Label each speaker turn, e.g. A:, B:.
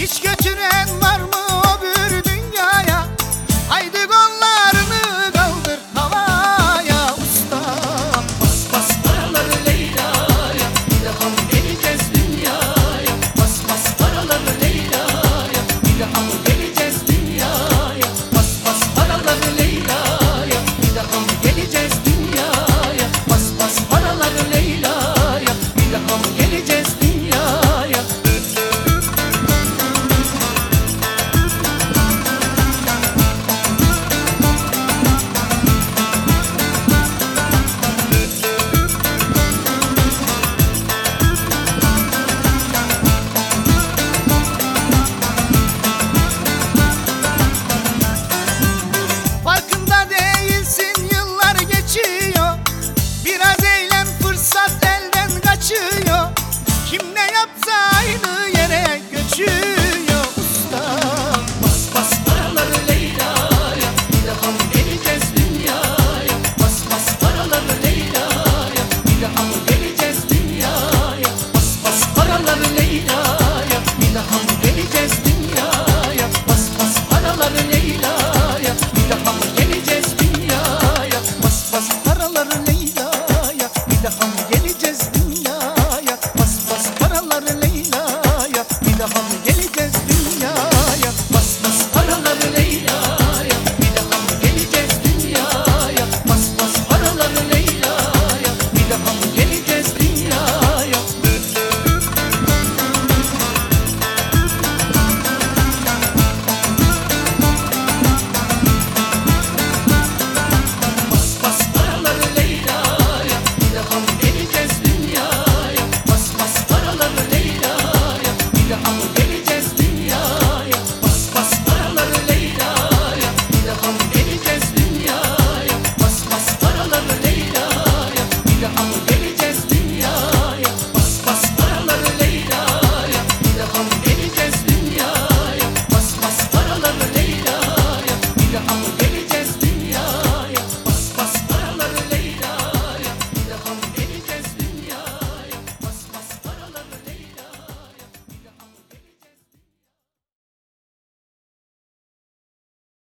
A: Hiç götüren var mı öbür dünyaya? Haydi kollarını kaldır havaya usta.
B: Bas bas paraları Leyla'ya, bir daha mı geleceğiz dünyaya? Bas bas paraları Leyla'ya, bir daha mı geleceğiz dünyaya? Bas bas paraları Leyla'ya, bir daha mı geleceğiz dünyaya? Bas bas paraları Leyla'ya, bir daha mı geleceğiz dünyaya?
A: Farkında değilsin, yıllar geçiyor. Biraz eğlen, fırsat elden kaçıyor. Kim ne yapsa aynı yere göçüyor usta.
B: Bas bas paraları Leyla'ya, bir daha mı geleceğiz dünyaya? Bas bas paraları Leyla'ya, bir daha mı geleceğiz dünyaya? Bas bas paraları Leyla'ya, bir daha mı geleceğiz dünyaya? Bas bas paraları Leyla'ya, bir daha mı geleceğiz dünyaya? Bas bas paraları Leyla'ya, bir daha mı geleceğiz dünyaya? Bas bas paraları Leyla'ya, bir daha mı geleceğiz dünyaya? Bas bas paraları Leyla'ya, bir daha mı geleceğiz dünyaya? Bas bas paraları Leyla'ya, bir daha mı geleceğiz dünyaya? Bas bas paraları Leyla'ya, bir daha mı geleceğiz dünyaya? Bas bas paraları Leyla'ya, bir daha mı